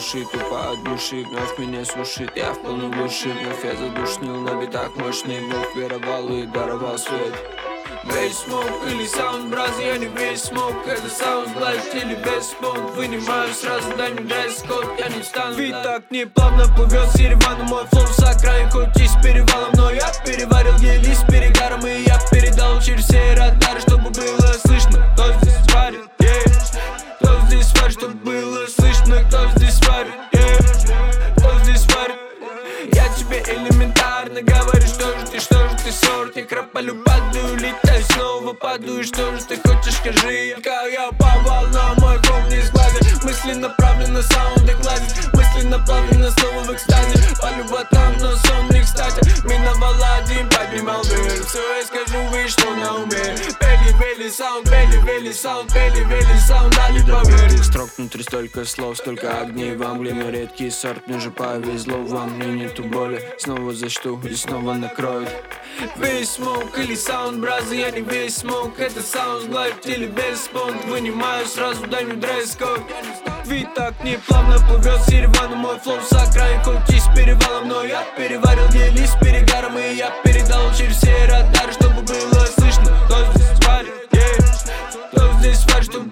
души, тупо от души вновь меня сушит. Я в полной глуши, вновь я задушнил на битах мощный, вновь веровал и даровал свет. Весь смог или саундбраз, я не весь смог. Это саундблайф или без спонт. Вынимаю сразу, дай мне дресс-код, я не встану. Вид так неплавно плывет с Еревана. Мой флоу с окраин, хоть и с перевалом. Но я переварил гели с перегаром. И я передал через все радары, чтобы было слышно, кто здесь варит, кто здесь варит, чтобы было слышно, кто здесь варит, кто здесь варит. Я тебе элементарно говорю, что же ты сорт. Я кропалю, падаю, летаю, снова падаю. Что же ты хочешь, скажи? Я по волнам, мой фон не сгладит. Мысли направлены, саунды гладит. Мысли наплавлены, снова в экстазе. Палю батон, но сон не кстати. Миновал один, поднимал дверь. Все я скажу, вы что на уме. Пели саунд, пели саунд, дали поверить. Строк внутри столько слов, столько огней. В Англии мы редкий сорт, мне же повезло. Во мне нету боли, снова зачту и снова накроет. Весь смог или саундбразы, я не весь смог. Это саундглайф или без спонт. Вынимаю сразу, дай мне дресс-код. Вид так неплавно плывет с Еревана. Мой флоу с окраин, хоть и с перевалом. Но я переварил гели с перегаром. И я передал через все радары, чтобы было слышно, кто здесь варит, кто здесь варит, чтобы